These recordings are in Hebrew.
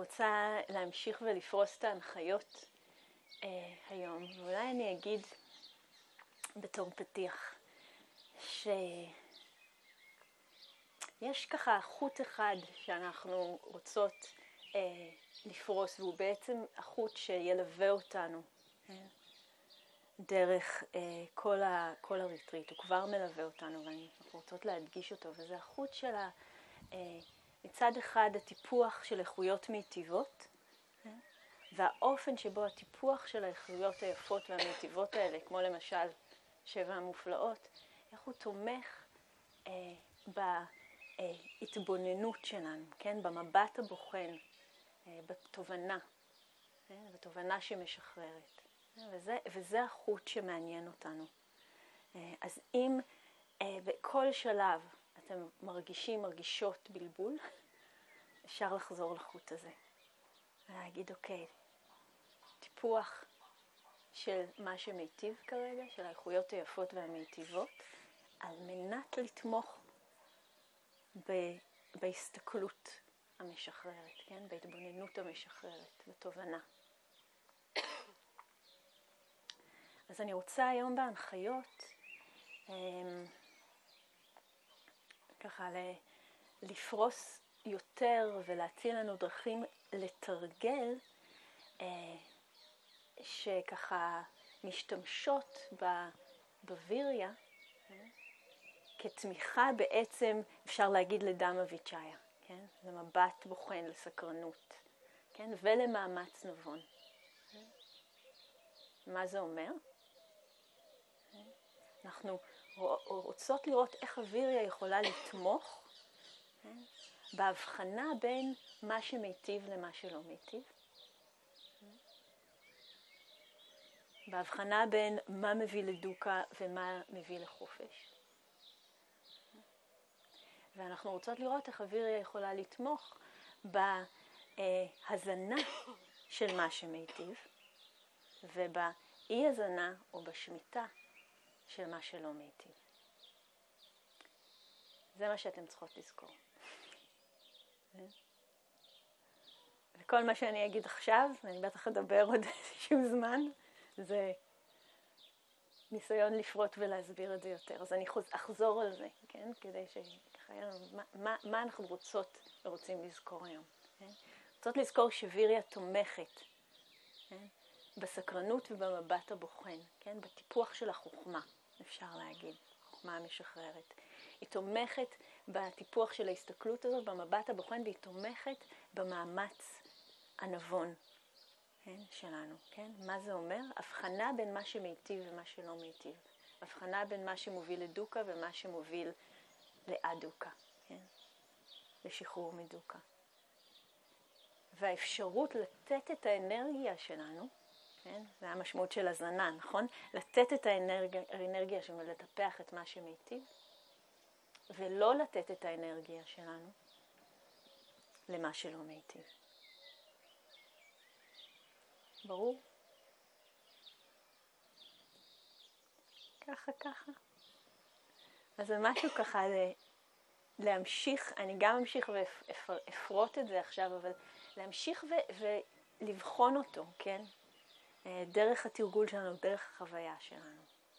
רוצה להמשיך ולפרוס את ההנחיות היום, ואולי אני אגיד בתור פתיח שיש ככה חוט אחד שאנחנו רוצות לפרוס, והוא בעצם החוט שילווה אותנו דרך כל הריטריט. הוא כבר מלווה אותנו ואנחנו רוצות להדגיש אותו, וזה החוט של מצד אחד הטיפוח של איכויות מיטיבות, והאופן שבו הטיפוח של האיכויות היפות והמיטיבות האלה, כמו למשל 7 המופלאות, איך הוא תומך בהתבוננות שלנו, כן? במבט הבוחן, בתובנה, בתובנה שמשחררת. וזה החוט שמעניין אותנו. אז אם בכל שלב אתם מרגישות בלבול, אפשר לחזור לחוט הזה. ולהגיד, אוקיי, טיפוח של מה שמיטיב כרגע, של האיכויות היפות והמיטיבות, על מנת לתמוך בהסתכלות המשחררת, כן? בהתבוננות המשחררת, בתובנה. אז אני רוצה היום בהנחיות ככה לפרוס יותר ולהציע לנו דרכים לתרגל שככה משתמשות בוויריה כתמיכה בעצם, אפשר להגיד, לדמה ויצ'איה, כן? למבט בוחן, לסקרנות, כן? ולמאמץ נבון. מה זה אומר? אנחנו רוצות לראות איך הוויריה יכולה לתמוך בהבחנה בין מה שמיטיב למה שלא מיטיב. בהבחנה בין מה מביא לדוקה ומה מביא לחופש. ואנחנו רוצות לראות איך הוויריה יכולה לתמוך בהזנה של מה שמיטיב, ובאי הזנה או בשמיטה של מה שלא מיטיב. זה מה שאתם צריכות לזכור. וכל מה שאני אגיד עכשיו, ואני בטח אדבר עוד איזשהו זמן, זה ניסיון לפרוט ולהסביר את זה יותר. אז אני אחזור על זה, כן? כדי שככה יהיה לנו, מה אנחנו רוצים לזכור היום. כן? רוצות לזכור שוויריה תומכת, כן? בסקרנות ובמבט הבוחן, כן? בטיפוח של החוכמה, אפשר להגיד, חוכמה המשחררת. היא תומכת בטיפוח של ההסתכלות הזאת, במבט הבוחן, והיא תומכת במאמץ הנבון, כן? שלנו, כן? מה זה אומר? הבחנה בין מה שמיטיב ומה שלא מיטיב. הבחנה בין מה שמוביל לדוקה ומה שמוביל לאדוקה, כן? לשחרור מדוקה. והאפשרות לתת את האנרגיה שלנו, כן? זה המשמעות של הזנה, נכון? לתת את האנרגיה שלנו ולטפח את מה שמיטיב, ולא לתת את האנרגיה שלנו למה שלא מיטיב. ברור? ככה. אז זה משהו ככה להמשיך, אני גם אמשיך ואפרוט את זה עכשיו, אבל להמשיך ולבחון אותו, כן? דרך התרגול שלנו, דרך החוויה שלנו.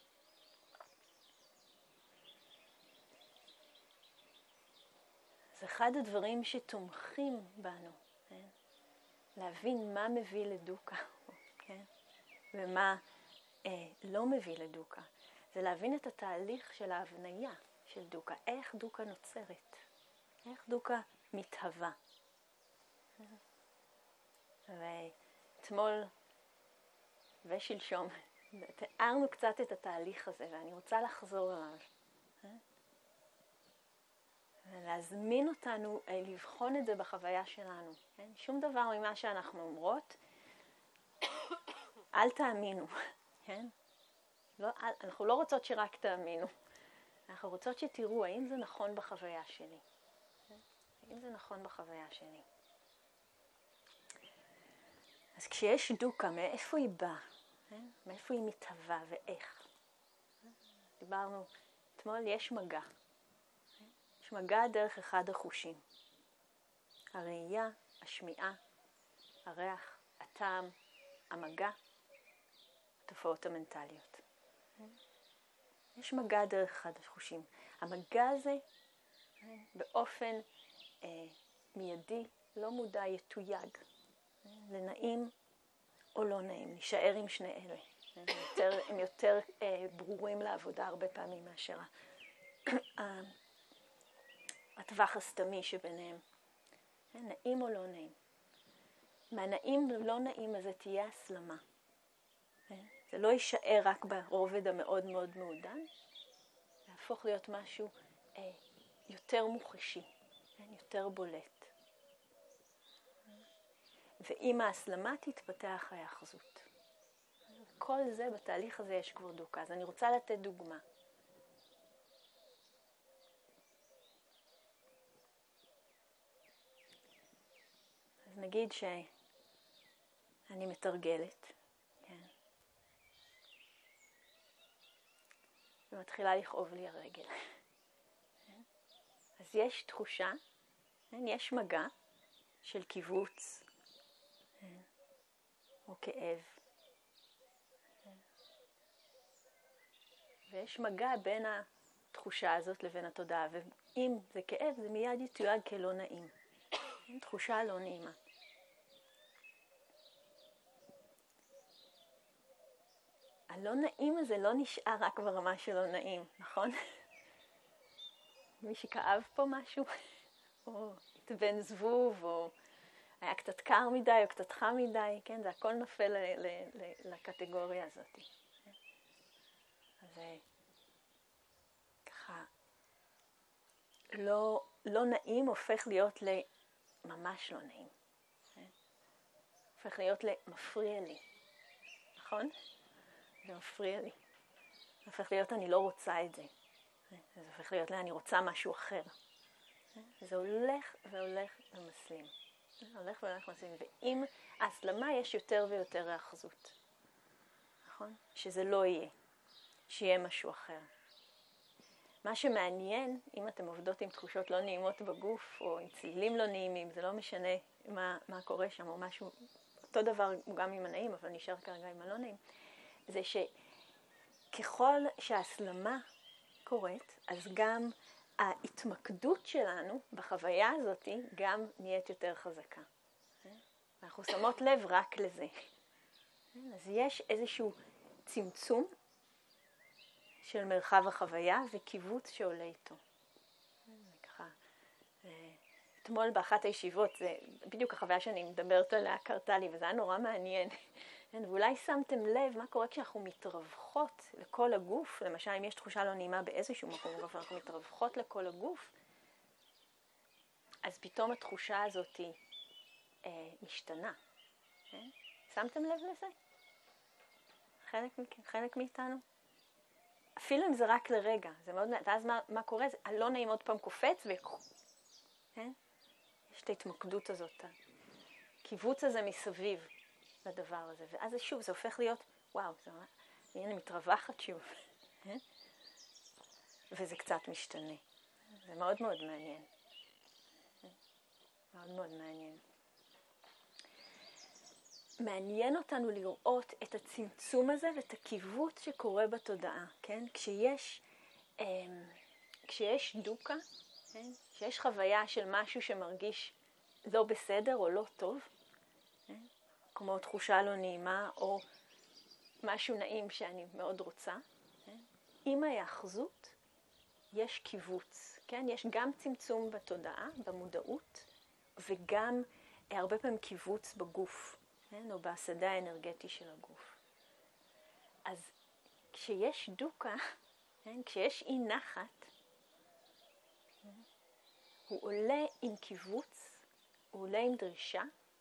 זה אחד הדברים שתומכים בנו, כן? להבין מה מביא לדוקה, כן? ומה לא מביא לדוקה. זה להבין את התהליך של ההבניה של דוקה, איך דוקה נוצרת, איך דוקה מתהווה. ואתמול ושלשום תיארנו קצת את התהליך הזה, ואני רוצה לחזור עליו. ולהזמין אותנו לבחון את זה בחוויה שלנו. כן? שום דבר ממה שאנחנו אומרות, אל תאמינו. כן? אנחנו לא רוצות שרק תאמינו. אנחנו רוצות שתראו האם זה נכון בחוויה שלי. כן? האם זה נכון בחוויה שלי. אז כשיש דוקה, מאיפה היא באה? כן? מאיפה היא מתהווה ואיך? דיברנו אתמול, יש מגע. יש מגע דרך אחד החושים. הראייה, השמיעה הריח, הטעם, המגע, התופעות המנטליות. יש מגע דרך אחד החושים. המגע הזה באופן מיידי, לא מודע, יתויג. לנעים או לא נעים, נשאר עם שני אלה. הם יותר ברורים לעבודה הרבה פעמים מאשר הטווח הסתמי שביניהם. נעים או לא נעים. מהנעים ולא נעים הזה תהיה הסלמה. זה לא יישאר רק ברובד המאוד מאוד מעודן, זה יהפוך להיות משהו יותר מוחשי, יותר בולט. ועם ההסלמה תתפתח ההאחזות. כל זה, בתהליך הזה יש כבר דוקה. אז אני רוצה לתת דוגמה. אז נגיד שאני מתרגלת, כן. ומתחילה לכאוב לי הרגל. אז יש תחושה, יש מגע של קיבוץ או כאב. ויש מגע בין התחושה הזאת לבין התודעה, ואם זה כאב, זה מיד יתויג כלא נעים. תחושה לא נעימה. הלא נעים הזה לא נשאר רק ברמה שלא נעים, נכון? מי שכאב פה משהו, או התבן זבוב, או היה קצת קר מדי או קצת חם מדי, כן? זה הכל נופל לקטגוריה הזאת. אז ככה, לא נעים הופך להיות ממש לא נעים. הופך להיות מפריע לי, נכון? זה מפריע לי. הופך להיות אני לא רוצה את זה. זה הופך להיות אני רוצה משהו אחר. זה הולך והולך ומסלים. הולך והולך ומסלים. ועם ההסלמה יש יותר ויותר האחזות. נכון? שזה לא יהיה. שיהיה משהו אחר. מה שמעניין, אם אתם עובדות עם תחושות לא נעימות בגוף, או עם צלילים לא נעימים, זה לא משנה מה קורה שם, או משהו, אותו דבר גם עם הנעים, אבל נשאר כרגע עם הלא נעים, זה שככל שההסלמה קורית, אז גם ההתמקדות שלנו בחוויה הזאת גם נהיית יותר חזקה. אנחנו שמות לב רק לזה. אז יש איזשהו צמצום של מרחב החוויה וקיבוץ שעולה איתו. ככה, אתמול באחת הישיבות, זה בדיוק החוויה שאני מדברת עליה קרתה לי, וזה היה נורא מעניין. ואולי שמתם לב מה קורה כשאנחנו מתרווחות לכל הגוף, למשל אם יש תחושה לא נעימה באיזשהו מקום, אנחנו מתרווחות לכל הגוף, אז פתאום התחושה הזאת משתנה. שמתם לב לזה? חלק מאיתנו? אפילו אם זה רק לרגע, זה מאוד, ואז מה קורה? הלא נעים עוד פעם קופץ יש את ההתמקדות הזאת, הקיבוץ הזה מסביב לדבר הזה, ואז שוב זה הופך להיות, וואו, הנה מתרווחת שוב, וזה קצת משתנה. זה מאוד מאוד מעניין. מאוד מאוד מעניין. מעניין אותנו לראות את הצמצום הזה ואת הקיבוץ שקורה בתודעה, כן? כשיש דוקה, כן? כשיש חוויה של משהו שמרגיש לא בסדר או לא טוב, כן? כמו תחושה לא נעימה או משהו נעים שאני מאוד רוצה, כן? עם ההאחזות יש קיבוץ, כן? יש גם צמצום בתודעה, במודעות, וגם הרבה פעמים קיבוץ בגוף. או בשדה האנרגטי של הגוף. אז כשיש דוקה, כשיש אי נחת, הוא עולה עם קיבוץ, הוא עולה עם דרישה,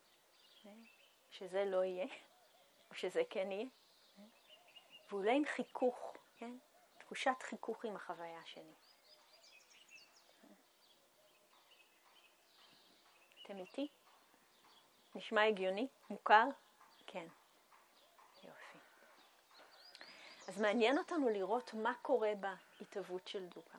שזה לא יהיה, או שזה כן יהיה, והוא עולה עם חיכוך, תחושת חיכוך עם החוויה שלי. אתם איתי? נשמע הגיוני? מוכר? כן. יופי. אז מעניין אותנו לראות מה קורה בהתהוות של דוקה.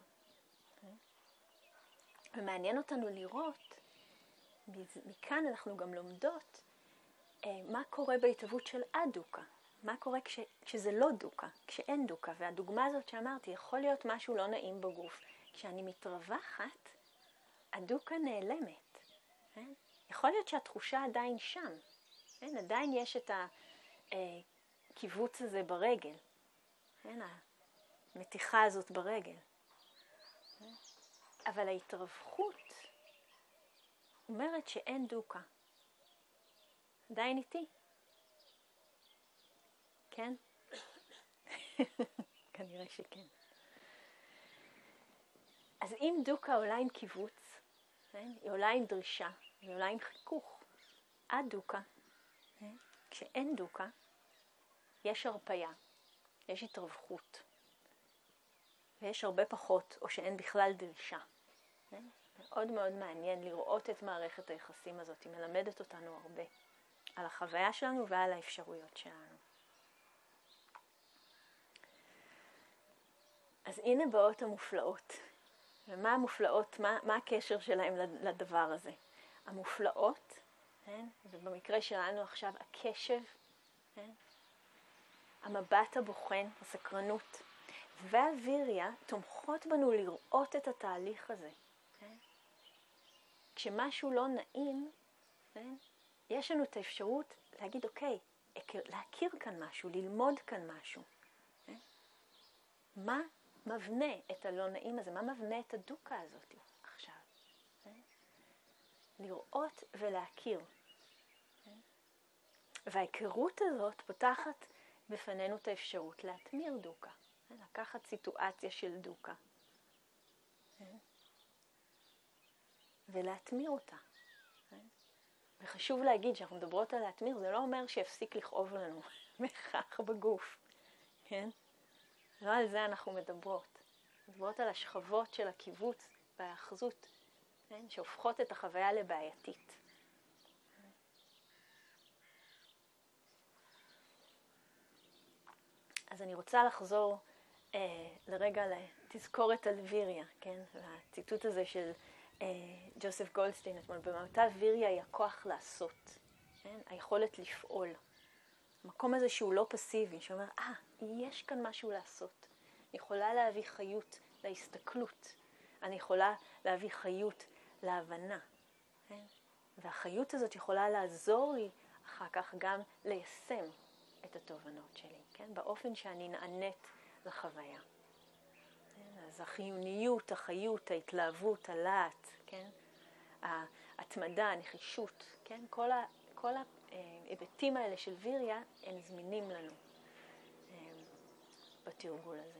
ומעניין אותנו לראות, מכאן אנחנו גם לומדות, מה קורה בהתהוות של הדוקה? מה קורה כשזה לא דוקה, כשאין דוקה? והדוגמה הזאת שאמרתי, יכול להיות משהו לא נעים בגוף. כשאני מתרווחת, הדוקה נעלמת. כן? יכול להיות שהתחושה עדיין שם. כן? עדיין יש את הקיבוץ הזה ברגל. כן? המתיחה הזאת ברגל. כן? אבל ההתרווחות אומרת שאין דוקה. עדיין איתי. כן? כנראה שכן. אז אם דוקה עולה עם קיבוץ, כן? היא עולה עם דרישה, היא עולה עם חיכוך. הדוקה, כן? כשאין דוקה, יש הרפיה, יש התרווחות, ויש הרבה פחות, או שאין בכלל דרישה. כן? מאוד מאוד מעניין לראות את מערכת היחסים הזאת, היא מלמדת אותנו הרבה על החוויה שלנו ועל האפשרויות שלנו. אז הנה באות המופלאות. ומה המופלאות, מה הקשר שלהם לדבר הזה? המופלאות, כן? ובמקרה שלנו עכשיו הקשב, כן? המבט הבוחן, הסקרנות, והוויריה תומכות בנו לראות את התהליך הזה. כן? כשמשהו לא נעים, כן? יש לנו את האפשרות להגיד, אוקיי, להכיר כאן משהו, ללמוד כאן משהו. כן? מה מבנה את הלא נעים הזה? מה מבנה את הדוקה הזאת עכשיו? כן? לראות ולהכיר. כן? וההיכרות הזאת פותחת בפנינו את האפשרות להתמיר דוקה. כן? לקחת סיטואציה של דוקה. כן? ולהתמיר אותה. כן? וחשוב להגיד שאנחנו מדברות על להתמיר, זה לא אומר שיפסיק לכאוב לנו בהכרח בגוף. כן? לא על זה אנחנו מדברות. מדברות על השכבות של הקיבוץ והאחזות, כן? שהופכות את החוויה לבעייתית. אז אני רוצה לחזור לרגע לתזכורת על ויריה, כן? והציטוט הזה של ג'וסף גולדסטיין אתמול, במהותה ויריה היא הכוח לעשות, כן? היכולת לפעול. המקום הזה שהוא לא פסיבי, שאומר, יש כאן משהו לעשות. אני יכולה להביא חיות להסתכלות. אני יכולה להביא חיות להבנה. כן? והחיות הזאת יכולה לעזור לי אחר כך גם ליישם את התובנות שלי, כן? באופן שאני נענית לחוויה. כן? אז החיוניות, החיות, ההתלהבות, הלהט, כן? ההתמדה, הנחישות, כן? כל ההיבטים האלה של ויריה הם זמינים לנו בתרגול הזה.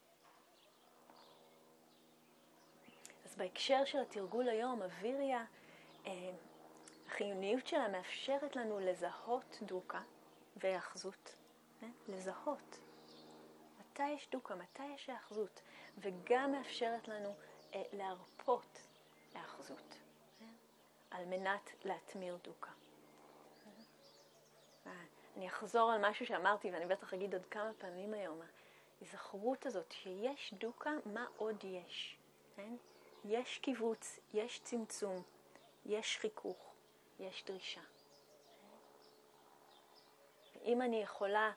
אז בהקשר של התרגול היום, הוויריה, החיוניות שלה מאפשרת לנו לזהות דוקה והאחזות. לזהות. מתי יש דוקה, מתי יש האחזות, וגם מאפשרת לנו להרפות האחזות, על מנת להתמיר דוקה. אני אחזור על משהו שאמרתי, ואני בטח אגיד עוד כמה פעמים היום, הזכרות הזאת שיש דוקה, מה עוד יש? כן? יש קיבוץ, יש צמצום, יש חיכוך, יש דרישה. אם אני יכולה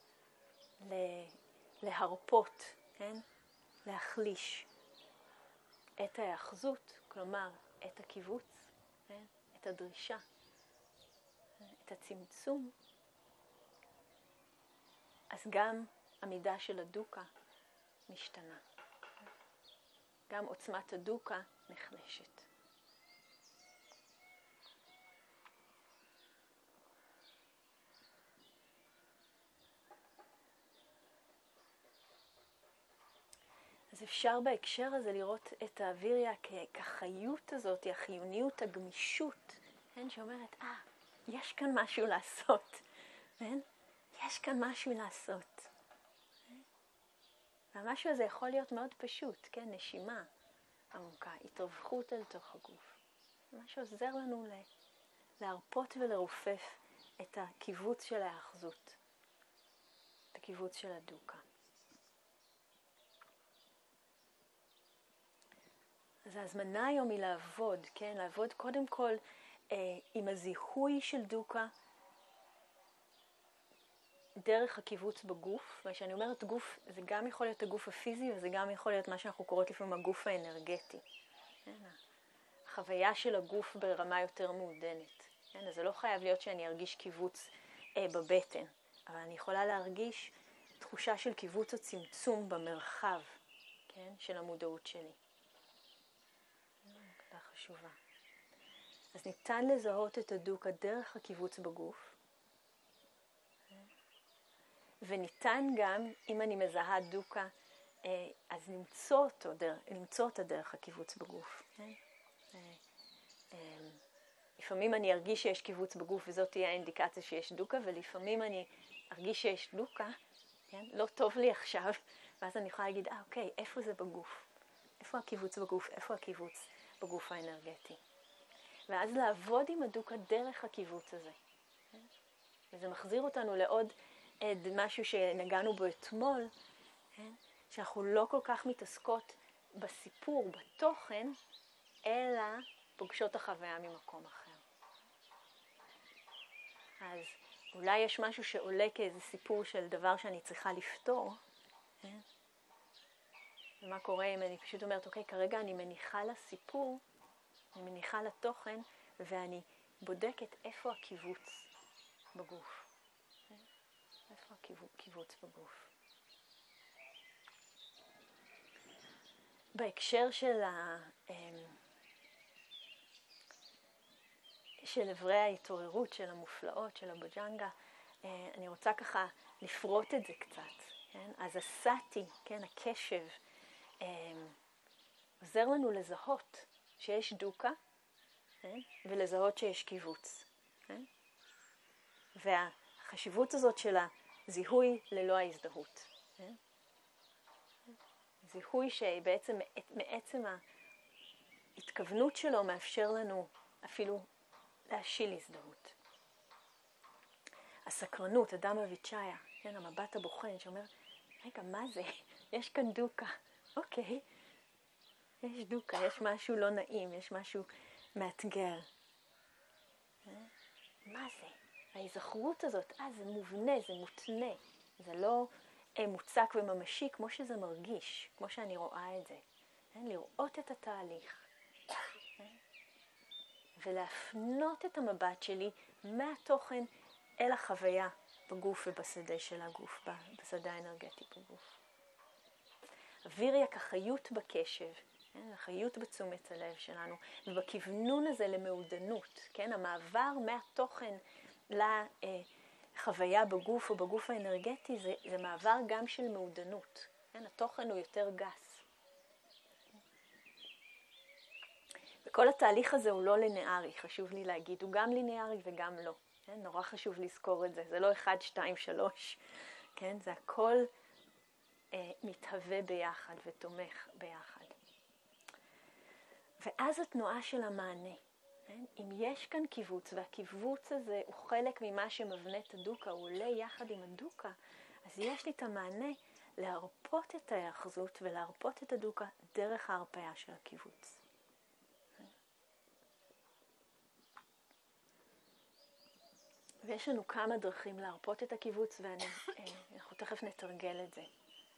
להרפות, כן? להחליש את האחזות, כלומר את הקיבוץ, כן? את הדרישה, את הצמצום, אז גם המידה של הדוקה משתנה. גם עוצמת הדוקה נחלשת. אז אפשר בהקשר הזה לראות את האוויריה כחיות הזאת, החיוניות, הגמישות, כן? שאומרת, יש כאן משהו לעשות, כן? יש כאן משהו לעשות. והמשהו הזה יכול להיות מאוד פשוט, כן? נשימה עמוקה, התרווחות אל תוך הגוף. מה שעוזר לנו להרפות ולרופף את הקיבוץ של האחזות, את הקיבוץ של הדוקה. אז ההזמנה היום היא לעבוד, כן? לעבוד קודם כל עם הזיהוי של דוקה, דרך הקיבוץ בגוף, וכשאני אומרת גוף, זה גם יכול להיות הגוף הפיזי, וזה גם יכול להיות מה שאנחנו קוראות לפעמים הגוף האנרגטי. החוויה של הגוף ברמה יותר מעודנת. אז זה לא חייב להיות שאני ארגיש קיבוץ בבטן, אבל אני יכולה להרגיש תחושה של קיבוץ או צמצום במרחב, כן, של המודעות שלי. נקודה חשובה. אז ניתן לזהות את הדוקה דרך הקיבוץ בגוף, וניתן גם, אם אני מזהה דוקה, אז למצוא אותה דרך הקיבוץ בגוף. לפעמים אני ארגיש שיש קיבוץ בגוף, וזאת תהיה האינדיקציה שיש דוקה, ולפעמים אני ארגיש שיש דוקה, כן? לא טוב לי עכשיו, ואז אני יכולה להגיד, אוקיי, איפה זה בגוף? איפה הקיבוץ בגוף? איפה הקיבוץ בגוף האנרגטי? ואז לעבוד עם הדוקה דרך הקיבוץ הזה. וזה מחזיר אותנו לעוד משהו שנגענו בו אתמול, שאנחנו לא כל כך מתעסקות בסיפור, בתוכן, אלא פוגשות החוויה ממקום אחר. אז אולי יש משהו שעולה כאיזה סיפור של דבר שאני צריכה לפתור. ומה קורה אם אני פשוט אומרת, אוקיי, כרגע אני מניחה לסיפור, אני מניחה לתוכן, ואני בודקת איפה הקיבוץ בגוף. איפה הקיבוץ בגוף. בהקשר של עברי ההתעוררות, של המופלאות, של הבג'נגה, אני רוצה ככה לפרוט את זה קצת. כן? אז הסאטי, כן, הקשב, עוזר לנו לזהות שיש דוקה, כן? ולזהות שיש קיבוץ. כן? והחשיבות הזאת של הזיהוי ללא ההזדהות. כן? זיהוי שבעצם מעצם ההתכוונות שלו מאפשר לנו אפילו להשיל הזדהות. הסקרנות, אדם אביצ'איה, כן, המבט הבוחן שאומר, רגע, מה זה? יש כאן דוקה. אוקיי, יש דוקה, יש משהו לא נעים, יש משהו מאתגר. מה זה? ההיזכרות הזאת, זה מובנה, זה מותנה. זה לא מוצק וממשי כמו שזה מרגיש, כמו שאני רואה את זה. לראות את התהליך. ולהפנות את המבט שלי מהתוכן אל החוויה בגוף ובשדה של הגוף, בשדה האנרגטי בגוף. הוויריה כחיות בקשב, החיות בתשומת הלב שלנו, ובכוונון הזה למעודנות, כן? המעבר מהתוכן לחוויה בגוף או בגוף האנרגטי זה מעבר גם של מעודנות. כן? התוכן הוא יותר גס. וכל התהליך הזה הוא לא לינארי, חשוב לי להגיד, הוא גם לינארי וגם לא. כן? נורא חשוב לזכור את זה, זה לא 1, 2, 3, כן? זה הכל מתהווה ביחד ותומך ביחד. ואז התנועה של המענה. כן? אם יש כאן קיבוץ, והקיבוץ הזה הוא חלק ממה שמבנה את הדוקה, הוא עולה יחד עם הדוקה, אז יש לי את המענה להרפות את ההאחזות ולהרפות את הדוקה דרך ההרפאה של הקיבוץ. ויש לנו כמה דרכים להרפות את הקיבוץ, ואנחנו תכף נתרגל את זה.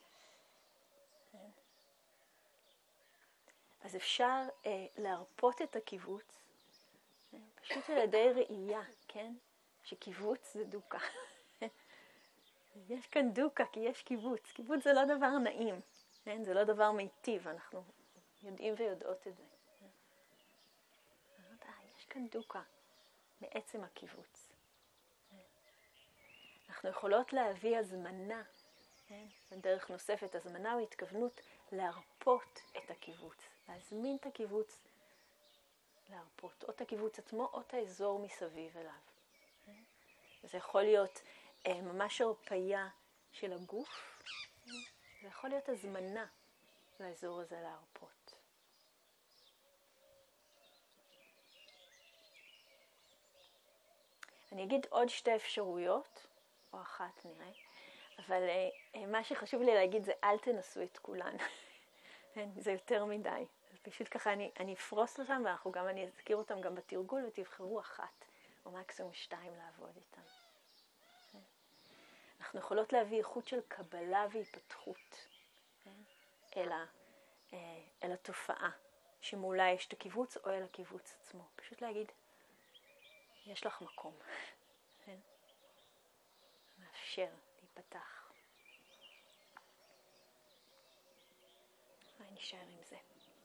אז אפשר להרפות את הקיבוץ, פשוט על ידי ראייה, כן? שקיבוץ זה דוקה. יש כאן דוקה כי יש קיבוץ. קיבוץ זה לא דבר נעים, כן? זה לא דבר מיטיב, אנחנו יודעים ויודעות את זה. יש כאן דוקה מעצם הקיבוץ. אנחנו יכולות להביא הזמנה, כן? דרך נוספת, הזמנה או התכוונות להרפות את הקיבוץ, להזמין את הקיבוץ, להרפות, או את הקיבוץ עצמו, או את האזור מסביב אליו. זה יכול להיות ממש הרפיה של הגוף, זה יכול להיות הזמנה לאזור הזה להרפות. אני אגיד עוד 2 אפשרויות, או אחת נראה, אבל מה שחשוב לי להגיד זה אל תנסו את כולן. זה יותר מדי. פשוט ככה אני אפרוס אותם, אני אזכיר אותם גם בתרגול, ותבחרו 1, או מקסימום 2 לעבוד איתם. אנחנו יכולות להביא איכות של קבלה והיפתחות, כן? אל התופעה שמולה יש את הקיבוץ או אל הקיבוץ עצמו. פשוט להגיד, יש לך מקום. כן? מאפשר להיפתח. נשאר עם זה.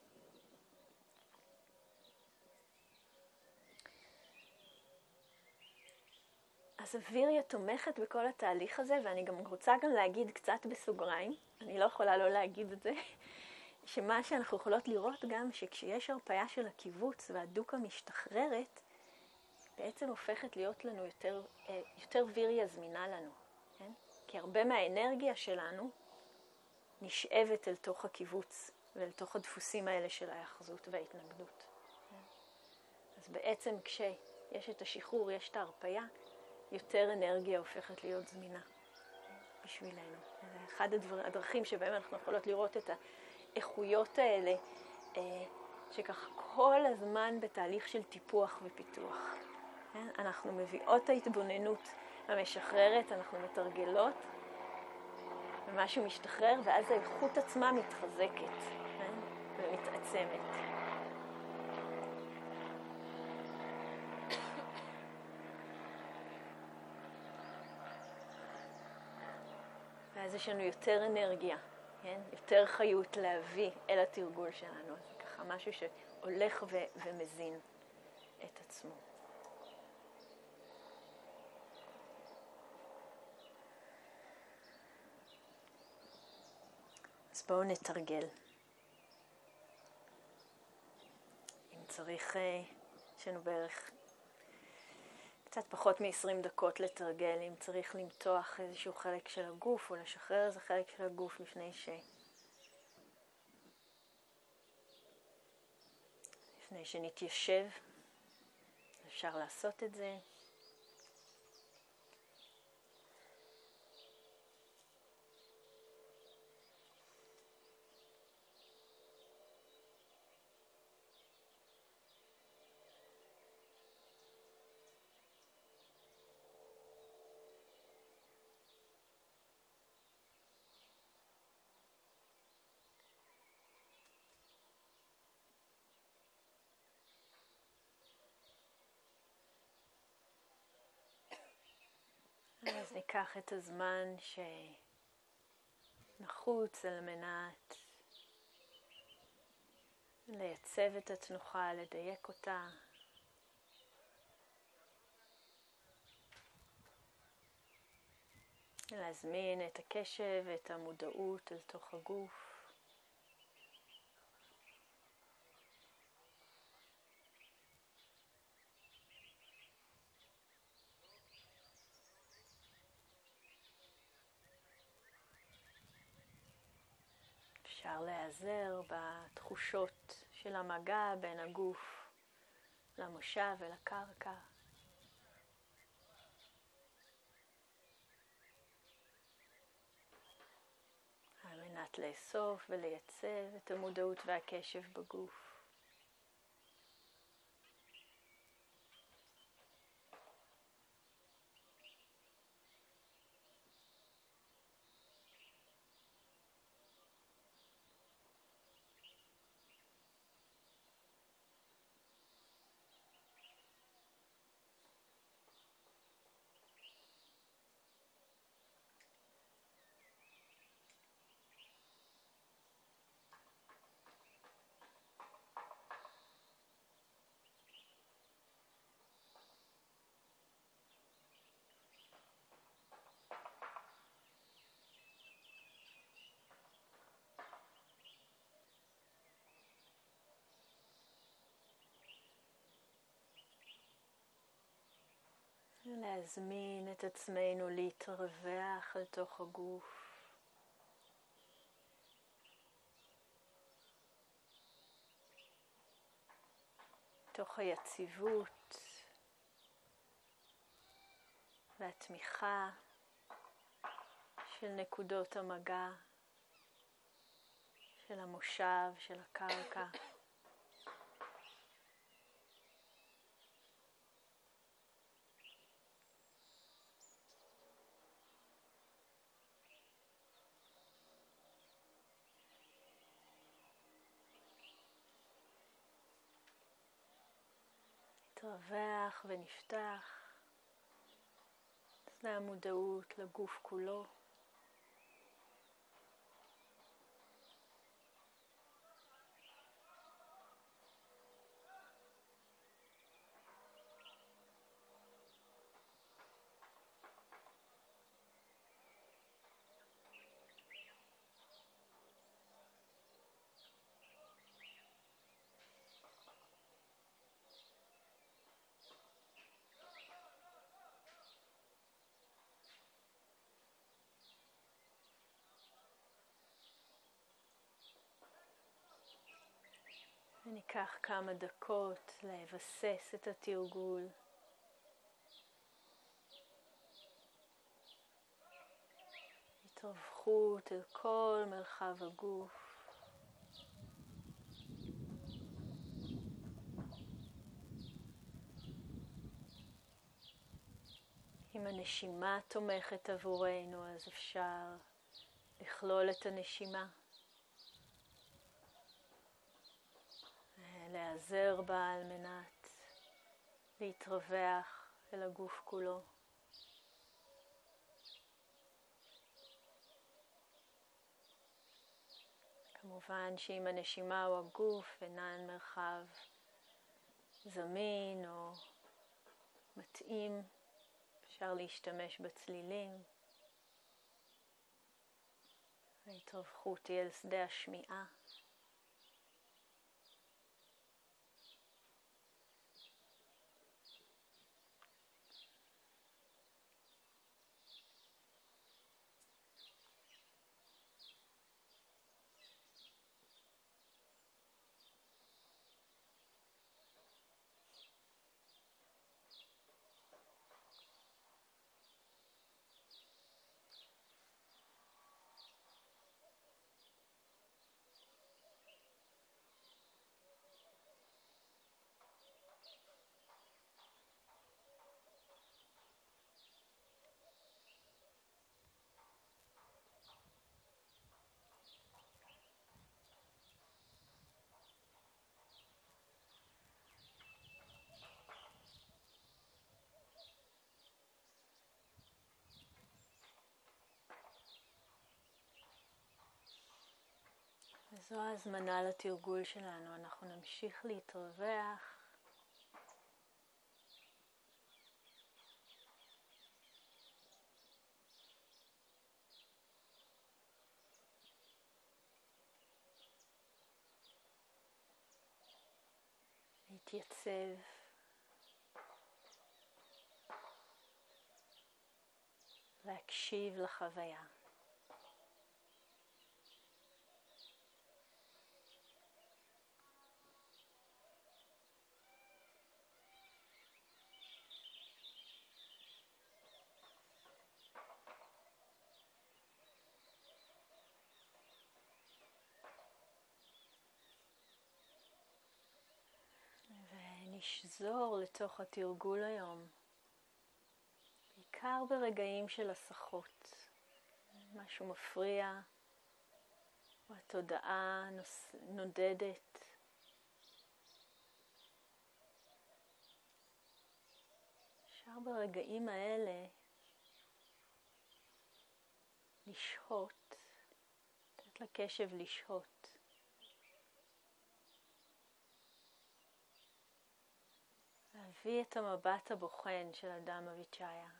אז אוויריה תומכת בכל התהליך הזה, ואני גם רוצה להגיד קצת בסוגריים, אני לא יכולה לא להגיד את זה, שמה שאנחנו יכולות לראות גם שכשיש הרפאיה של הקיבוץ והדוקה משתחררת, בעצם הופכת להיות לנו יותר ויריה זמינה לנו, כן? כי הרבה מהאנרגיה שלנו נשאבת אל תוך הקיבוץ ואל תוך הדפוסים האלה של ההאחזות וההתנגדות. כן? אז בעצם כשיש את השחרור, יש את ההרפאיה, יותר אנרגיה הופכת להיות זמינה בשבילנו. זה אחד הדרכים שבהם אנחנו יכולות לראות את האיכויות האלה, שכך כל הזמן בתהליך של טיפוח ופיתוח. אנחנו מביאות את ההתבוננות המשחררת, אנחנו מתרגלות, ומשהו משתחרר, ואז האיכות עצמה מתחזקת ומתעצמת. ואז יש לנו יותר אנרגיה, כן? יותר חיות להביא אל התרגול שלנו. אז זה ככה משהו שהולך ומזין את עצמו. אז בואו נתרגל. אם צריך, יש לנו בערך קצת פחות מ-20 דקות לתרגל, אם צריך למתוח איזשהו חלק של הגוף או לשחרר איזה חלק של הגוף לפני שנתיישב, אפשר לעשות את זה. אז ניקח את הזמן שנחוץ על מנת לייצב את התנוחה, לדייק אותה. להזמין את הקשב ואת המודעות אל תוך הגוף. אפשר להיעזר בתחושות של המגע בין הגוף למושב ולקרקע. על מנת לאסוף ולייצב את המודעות והקשב בגוף. להזמין את עצמנו להתרווח אל תוך הגוף. תוך היציבות והתמיכה של נקודות המגע, של המושב, של הקרקע. נתרווח ונפתח. זה המודעות לגוף כולו. וניקח כמה דקות לבסס את התרגול. התרווחות אל כל מרחב הגוף. אם הנשימה תומכת עבורנו, אז אפשר לכלול את הנשימה. להיעזר בה על מנת להתרווח אל הגוף כולו. כמובן שאם הנשימה או הגוף אינן מרחב זמין או מתאים, אפשר להשתמש בצלילים. ההתרווחות היא אל שדה השמיעה. וזו ההזמנה לתרגול שלנו. אנחנו נמשיך להתרווח. להתייצב. להקשיב לחוויה. ונשזור לתוך התרגול היום, בעיקר ברגעים של הסחות. משהו מפריע, או התודעה נודדת. אפשר ברגעים האלה לשהות, לתת לקשב לשהות. להביא את המבט הבוחן של אדם אביצ'איה.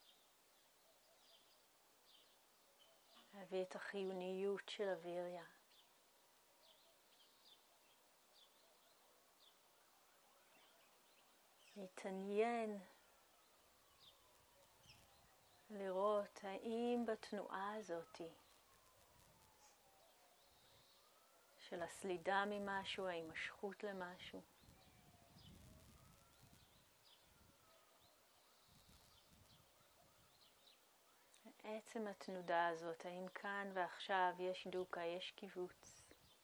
להביא את החיוניות של הוויריה. להתעניין, לראות האם בתנועה הזאת של הסלידה ממשהו, ההימשכות למשהו, עצם התנודה הזאת, האם כאן ועכשיו יש דוקה, יש קיבוץ.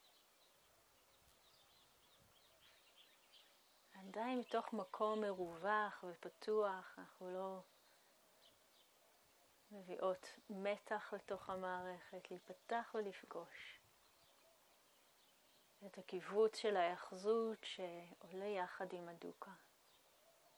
עדיין מתוך מקום מרווח ופתוח, אנחנו לא מביאות מתח לתוך המערכת, להיפתח ולפגוש את הקיבוץ של ההאחזות שעולה יחד עם הדוקה.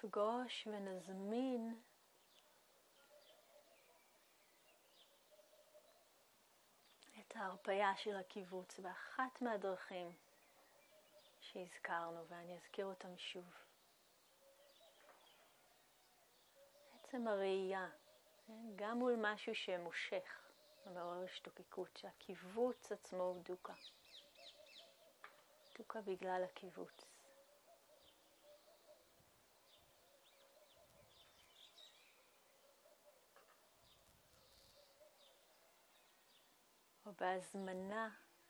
נפגוש ונזמין את ההרפאיה של הקיבוץ באחת מהדרכים שהזכרנו, ואני אזכיר אותם שוב. עצם הראייה, גם מול משהו שמושך, מעורר השתוקקות, שהקיבוץ עצמו הוא דוקה. דוקה בגלל הקיבוץ. או בהזמנה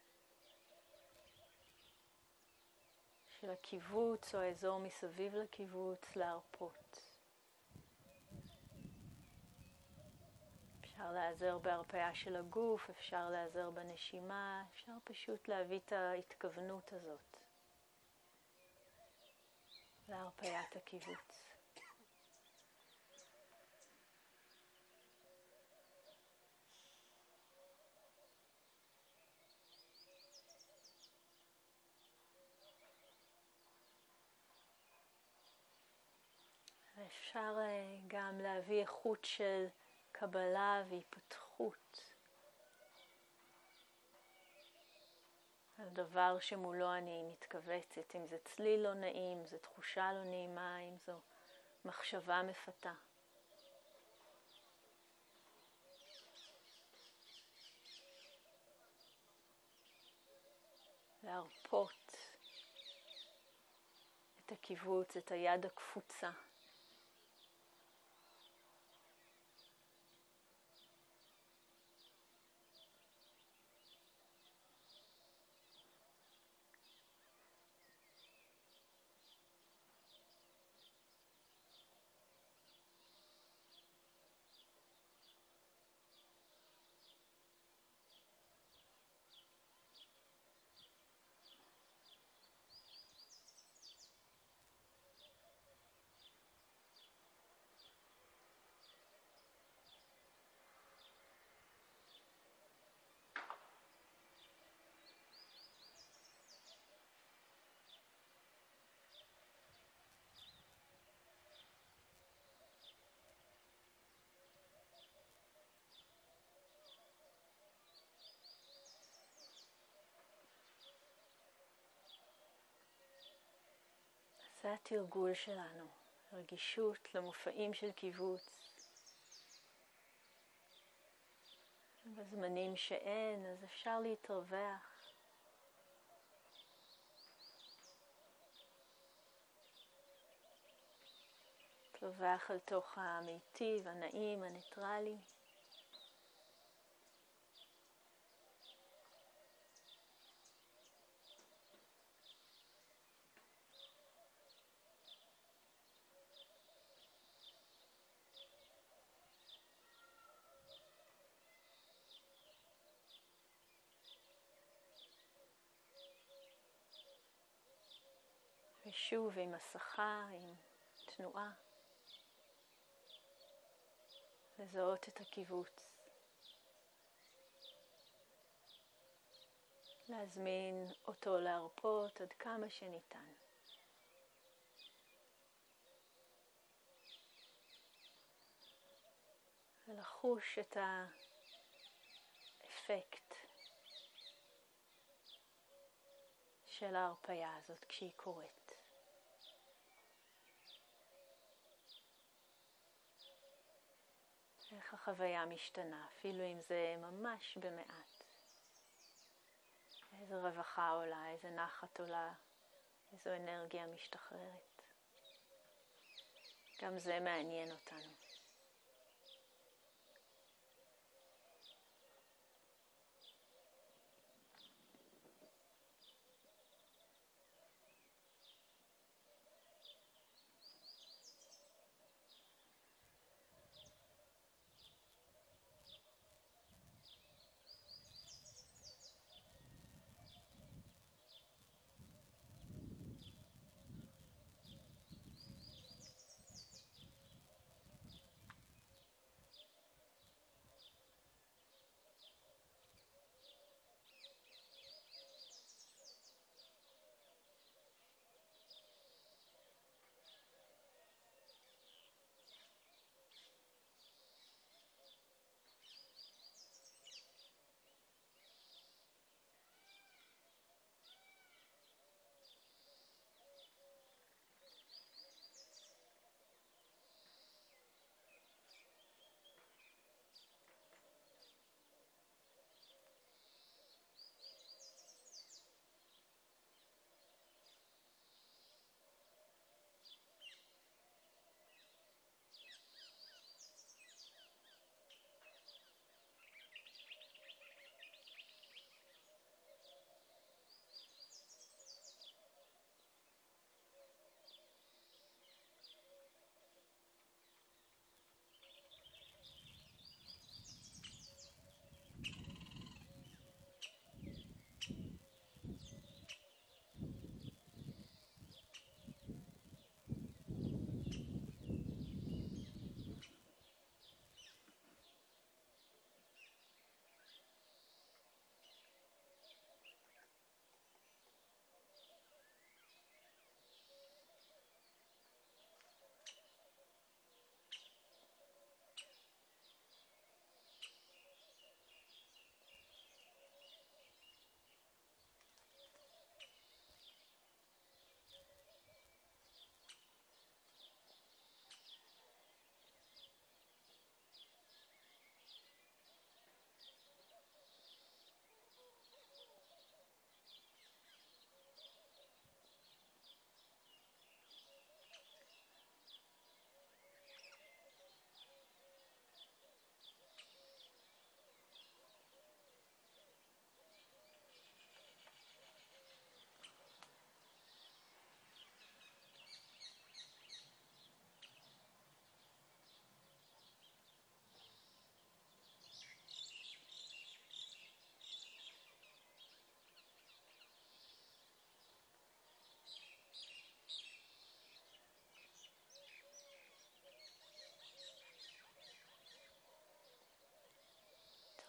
של הקיבוץ או האזור מסביב לקיבוץ להרפות. אפשר להיעזר בהרפאיה של הגוף, אפשר להיעזר בנשימה, אפשר פשוט להביא את ההתכוונות הזאת להרפאיית הקיבוץ. אפשר גם להביא איכות של קבלה והיפתחות על דבר שמולו אני מתכווצת, אם זה צליל לא נעים, אם זו תחושה לא נעימה, אם זו מחשבה מפתה. להרפות את הקיבוץ, את היד הקפוצה. זה התרגול שלנו, רגישות למופעים של קיבוץ. בזמנים שאין, אז אפשר להתרווח. להתרווח על תוך המיטיב, הנעים, הניטרלי. ושוב עם הסחה, עם תנועה, לזהות את הקיבוץ. להזמין אותו להרפות עד כמה שניתן. ולחוש את האפקט של ההרפאיה הזאת כשהיא קורית. איך החוויה משתנה, אפילו אם זה ממש במעט. איזו רווחה עולה, איזו נחת עולה, איזו אנרגיה משתחררת. גם זה מעניין אותנו.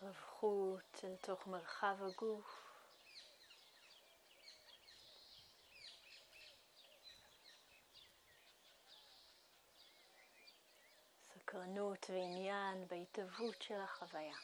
התרווחות אל תוך מרחב הגוף. סקרנות ועניין בהתהוות של החוויה.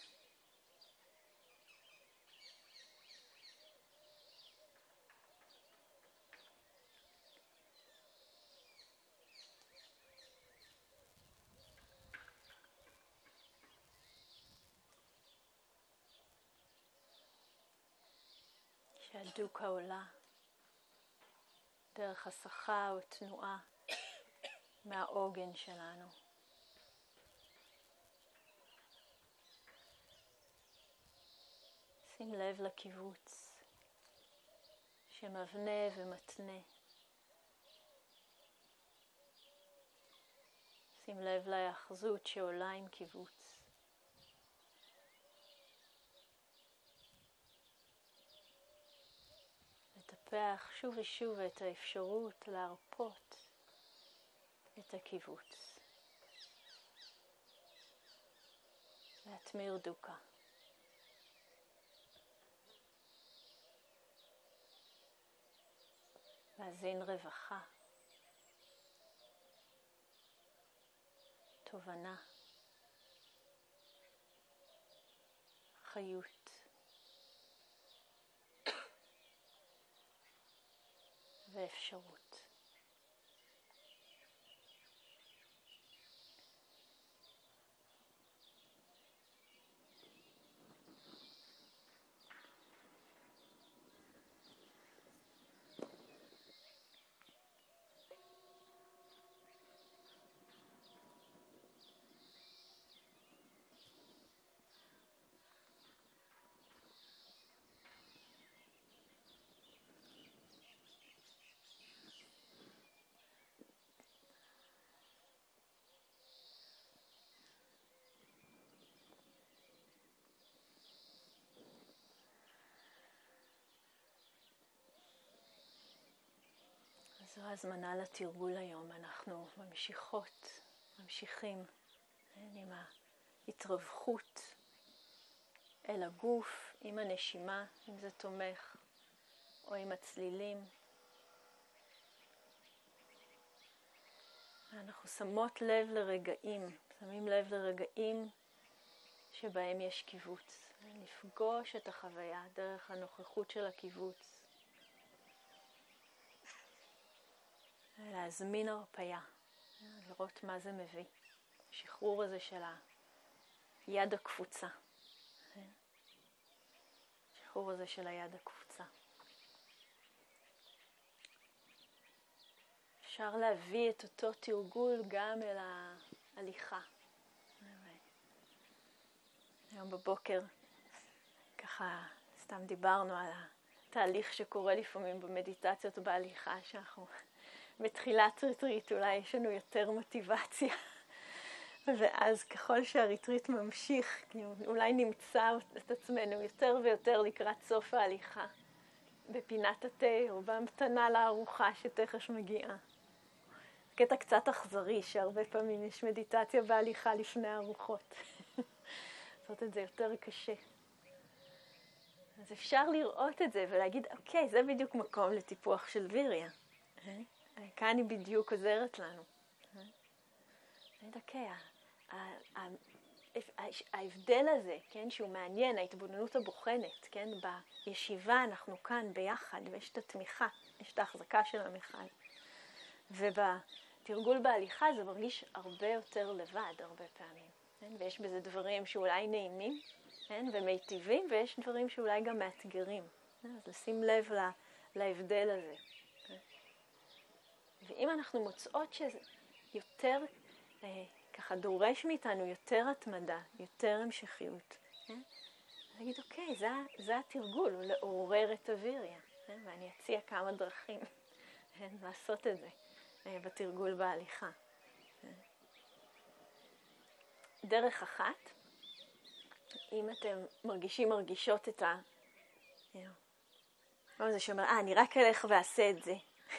שהדוקה עולה דרך הסחה או תנועה מהעוגן שלנו. שים לב לקיבוץ שמבנה ומתנה. שים לב להיאחזות שעולה עם קיבוץ. לטפח שוב ושוב את האפשרות להרפות את הקיבוץ. להתמיר דוקה. להזין רווחה, תובנה, חיות ואפשרות. זו הזמנה לתרגול היום. אנחנו ממשיכים עם ההתרווחות אל הגוף, עם הנשימה, אם זה תומך, או עם הצלילים. אנחנו שמים לב לרגעים שבהם יש קיבוץ. נפגוש את החוויה דרך הנוכחות של הקיבוץ. להזמין הרפיה, לראות מה זה מביא. השחרור הזה של היד הקפוצה. השחרור הזה של היד הקפוצה. אפשר להביא את אותו תרגול גם אל ההליכה. היום בבוקר ככה סתם דיברנו על התהליך שקורה לפעמים במדיטציות בהליכה, שאנחנו בתחילת ריטריט אולי יש לנו יותר מוטיבציה, ואז ככל שהריטריט ממשיך, אולי נמצא את עצמנו יותר ויותר לקראת סוף ההליכה, בפינת התה או בהמתנה לארוחה שתכף מגיעה. קטע קצת אכזרי, שהרבה פעמים יש מדיטציה בהליכה לפני הארוחות. לעשות את זה יותר קשה. אז אפשר לראות את זה ולהגיד, אוקיי, זה בדיוק מקום לטיפוח של ויריה. כאן היא בדיוק עוזרת לנו. אוקיי, ההבדל הזה, כן, שהוא מעניין, ההתבוננות הבוחנת, כן, בישיבה אנחנו כאן ביחד, ויש את התמיכה, יש את ההחזקה של המכל. ובתרגול בהליכה זה מרגיש הרבה יותר לבד, הרבה פעמים. כן? ויש בזה דברים שאולי נעימים, כן, ומיטיבים, ויש דברים שאולי גם מאתגרים. אז לשים לב להבדל הזה. ואם אנחנו מוצאות שזה יותר, ככה דורש מאיתנו יותר התמדה, יותר המשכיות, נגיד, אוקיי, זה התרגול, הוא לעורר את הוויריה, ואני אציע כמה דרכים לעשות את זה בתרגול בהליכה. דרך אחת, אם אתם מרגישות את זה שאומר, אני רק אלך ועשה את זה.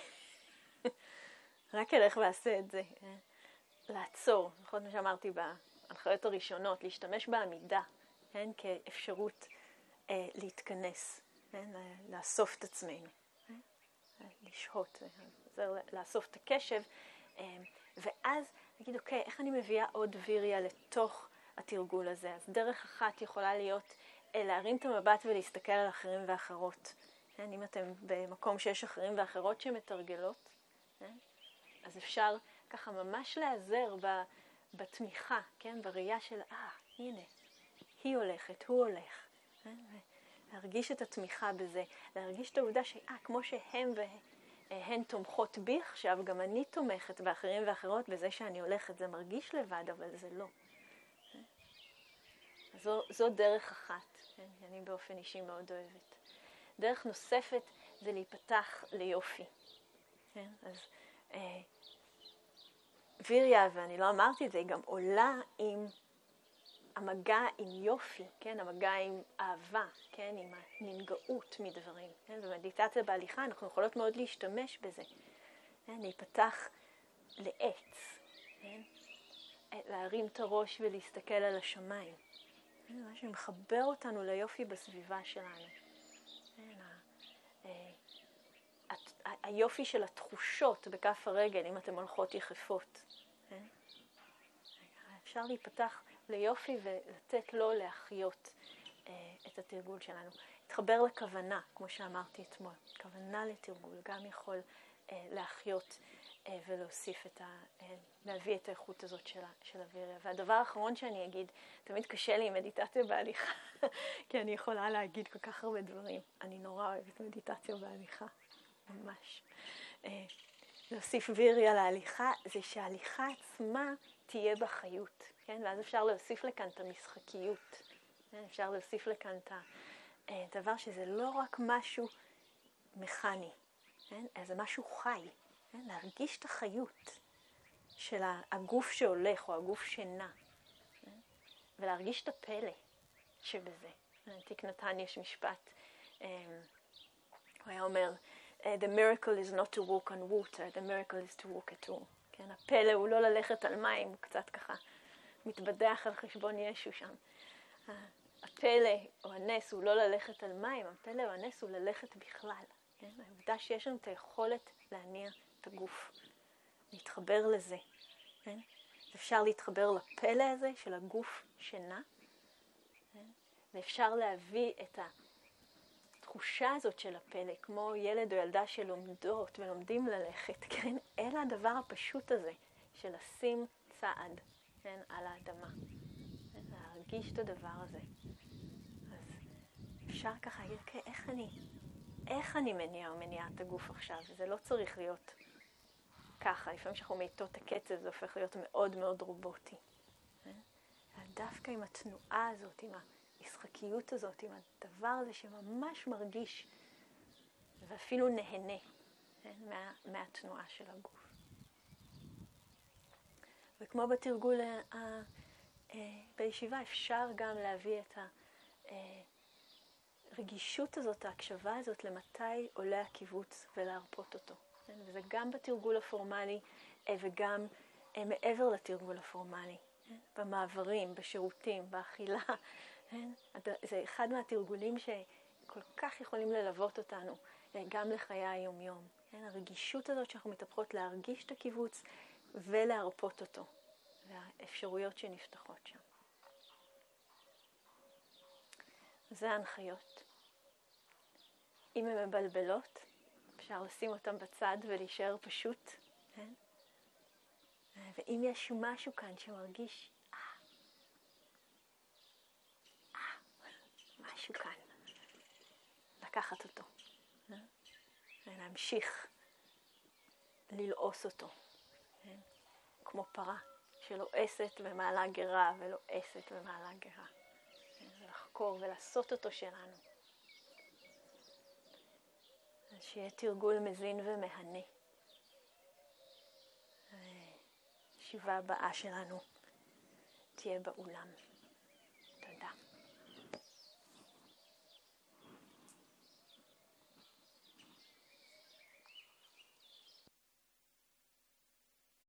רק אלך ועשה את זה. לעצור, נכון מה שאמרתי בהנחיות הראשונות, להשתמש בעמידה כן? כאפשרות להתכנס, כן? לאסוף את עצמנו, כן? לשהות, זה לאסוף את הקשב, ואז נגיד, אוקיי, איך אני מביאה עוד ויריה לתוך התרגול הזה? אז דרך אחת יכולה להיות להרים את המבט ולהסתכל על אחרים ואחרות. כן? אם אתם במקום שיש אחרים ואחרות שמתרגלות, כן? אז אפשר ככה ממש להיעזר בתמיכה, כן? בראייה של, הנה, היא הולכת, הוא הולך. כן? להרגיש את התמיכה בזה, להרגיש את העובדה כמו שהם והן תומכות בי עכשיו, גם אני תומכת באחרים ואחרות בזה שאני הולכת. זה מרגיש לבד, אבל זה לא. זו דרך אחת, כן? אני באופן אישי מאוד אוהבת. דרך נוספת זה להיפתח ליופי. כן? אז ויריה, ואני לא אמרתי את זה, היא גם עולה עם המגע עם יופי, כן? המגע עם אהבה, כן? עם הננגעות מדברים. כן? במדיטציה בהליכה אנחנו יכולות מאוד להשתמש בזה. כן? להיפתח לעץ, כן? להרים את הראש ולהסתכל על השמיים. כן? מה שמחבר אותנו ליופי בסביבה שלנו. כן? היופי של התחושות בכף הרגל, אם אתם הולכות יחפות. כן? אפשר להיפתח ליופי ולתת לו להחיות את התרגול שלנו. להתחבר לכוונה, כמו שאמרתי אתמול. כוונה לתרגול גם יכול להחיות ולהוסיף להביא את האיכות הזאת של הוויריה. והדבר האחרון שאני אגיד, תמיד קשה לי עם מדיטציה בהליכה, כי אני יכולה להגיד כל כך הרבה דברים. אני נורא אוהבת מדיטציה בהליכה, ממש. להוסיף ויריה להליכה, זה שההליכה עצמה תהיה בחיות, כן? ואז אפשר להוסיף לכאן את המשחקיות, כן? אפשר להוסיף לכאן את הדבר שזה לא רק משהו מכני, כן? זה משהו חי, כן? להרגיש את החיות של הגוף שהולך או הגוף שנע, כן? ולהרגיש את הפלא שבזה. תיק נתן יש משפט, הוא היה אומר, the miracle is not to walk on water, the miracle is to walk at all. כן, הפלא הוא לא ללכת על מים, הוא קצת ככה מתבדח על חשבון ישו שם. הפלא או הנס הוא לא ללכת על מים, הפלא או הנס הוא ללכת בכלל. כן? העובדה שיש לנו את היכולת להניע את הגוף, להתחבר לזה. כן? אפשר להתחבר לפלא הזה של הגוף שנע, כן? ואפשר להביא את התחושה הזאת של הפלא, כמו ילד או ילדה שלומדות ולומדים ללכת, כן? אלא הדבר הפשוט הזה של לשים צעד, כן? על האדמה. כן? להרגיש את הדבר הזה. אז אפשר ככה להגיד, okay, איך אני מניעה את הגוף עכשיו? זה לא צריך להיות ככה. לפעמים שאנחנו מאיטות הקצב, זה הופך להיות מאוד מאוד רובוטי. כן? דווקא עם התנועה הזאת, עם המשחקיות הזאת, עם הדבר הזה שממש מרגיש ואפילו נהנה, כן? מהתנועה של הגוף. וכמו בתרגול בישיבה, אפשר גם להביא את הרגישות הזאת, ההקשבה הזאת, למתי עולה הקיבוץ ולהרפות אותו. כן? וזה גם בתרגול הפורמלי וגם מעבר לתרגול הפורמלי. כן? במעברים, בשירותים, באכילה. כן? זה אחד מהתרגולים שכל כך יכולים ללוות אותנו, גם לחיי היום-יום. כן? הרגישות הזאת שאנחנו מתהפכות להרגיש את הקיבוץ ולהרפות אותו. והאפשרויות שנפתחות שם. זה ההנחיות. אם הן מבלבלות, אפשר לשים אותן בצד ולהישאר פשוט. כן? ואם יש משהו כאן שמרגיש, משהו כאן, לקחת אותו. ולהמשיך ללעוס אותו. כן? כמו פרה שלועסת במעלה גרה ולועסת במעלה גרה. לחקור ולעשות אותו שלנו. אז שיהיה תרגול מזין ומהנה. הישיבה הבאה שלנו תהיה באולם.